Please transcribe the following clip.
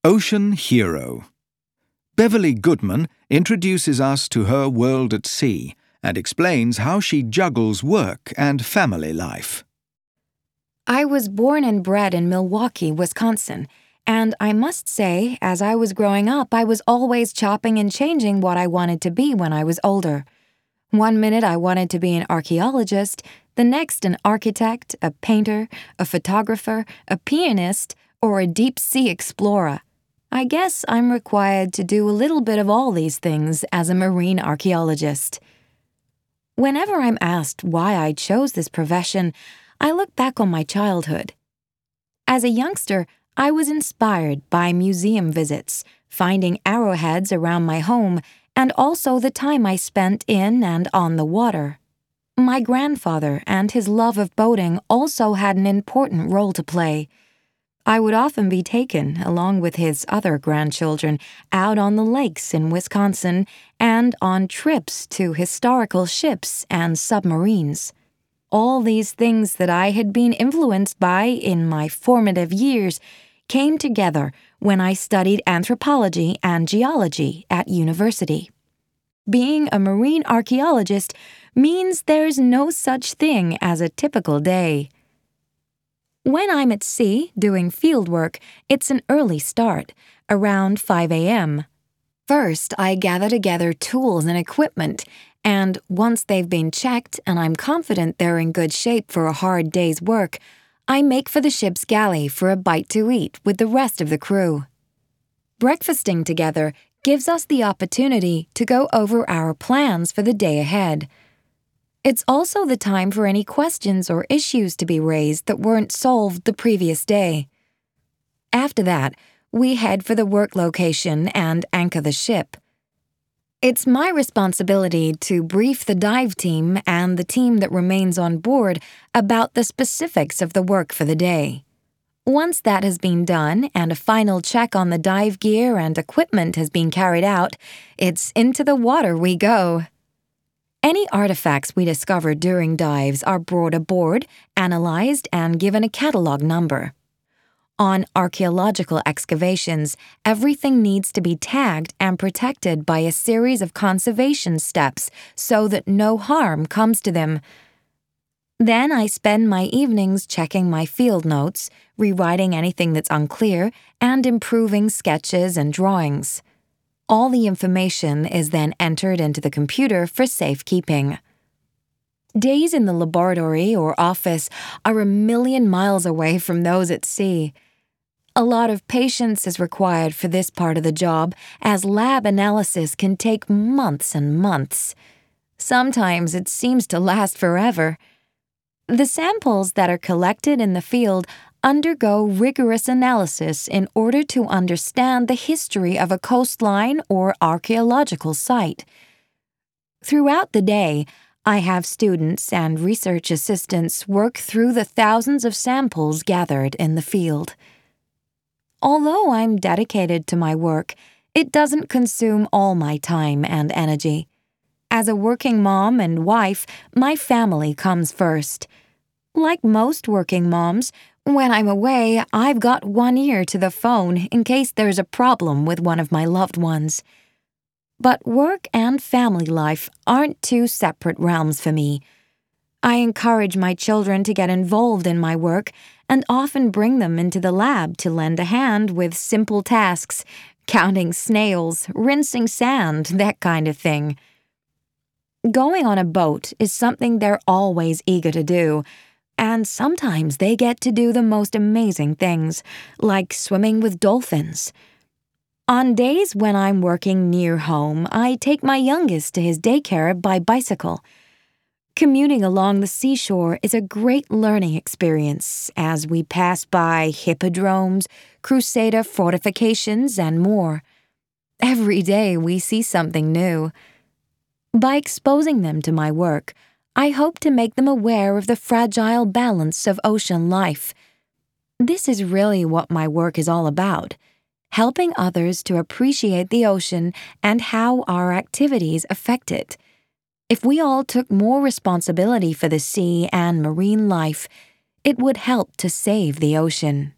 Ocean Hero. Beverly Goodman introduces us to her world at sea and explains how she juggles work and family life. I was born and bred in Milwaukee, Wisconsin, and I must say, as I was growing up, I was always chopping and changing what I wanted to be when I was older. One minute I wanted to be an archaeologist, the next an architect, a painter, a photographer, a pianist, or a deep-sea explorer. I guess I'm required to do a little bit of all these things as a marine archaeologist. Whenever I'm asked why I chose this profession, I look back on my childhood. As a youngster, I was inspired by museum visits, finding arrowheads around my home, and also the time I spent in and on the water. My grandfather and his love of boating also had an important role to play. I would often be taken, along with his other grandchildren, out on the lakes in Wisconsin and on trips to historical ships and submarines. All these things that I had been influenced by in my formative years came together when I studied anthropology and geology at university. Being a marine archaeologist means there's no such thing as a typical day. When I'm at sea doing field work, it's an early start, around 5 a.m. First, I gather together tools and equipment, and once they've been checked and I'm confident they're in good shape for a hard day's work, I make for the ship's galley for a bite to eat with the rest of the crew. Breakfasting together gives us the opportunity to go over our plans for the day ahead. It's also the time for any questions or issues to be raised that weren't solved the previous day. After that, we head for the work location and anchor the ship. It's my responsibility to brief the dive team and the team that remains on board about the specifics of the work for the day. Once that has been done and a final check on the dive gear and equipment has been carried out, it's into the water we go. Any artifacts we discover during dives are brought aboard, analyzed, and given a catalog number. On archaeological excavations, everything needs to be tagged and protected by a series of conservation steps so that no harm comes to them. Then I spend my evenings checking my field notes, rewriting anything that's unclear, and improving sketches and drawings. All the information is then entered into the computer for safekeeping. Days in the laboratory or office are a million miles away from those at sea. A lot of patience is required for this part of the job, as lab analysis can take months and months. Sometimes it seems to last forever. The samples that are collected in the field undergo rigorous analysis in order to understand the history of a coastline or archaeological site. Throughout the day, I have students and research assistants work through the thousands of samples gathered in the field. Although I'm dedicated to my work, it doesn't consume all my time and energy. As a working mom and wife, my family comes first. Like most working moms, when I'm away, I've got one ear to the phone in case there's a problem with one of my loved ones. But work and family life aren't two separate realms for me. I encourage my children to get involved in my work and often bring them into the lab to lend a hand with simple tasks, counting snails, rinsing sand, that kind of thing. Going on a boat is something they're always eager to do, and sometimes they get to do the most amazing things, like swimming with dolphins. On days when I'm working near home, I take my youngest to his daycare by bicycle. Commuting along the seashore is a great learning experience as we pass by hippodromes, Crusader fortifications, and more. Every day we see something new. By exposing them to my work, I hope to make them aware of the fragile balance of ocean life. This is really what my work is all about, helping others to appreciate the ocean and how our activities affect it. If we all took more responsibility for the sea and marine life, it would help to save the ocean.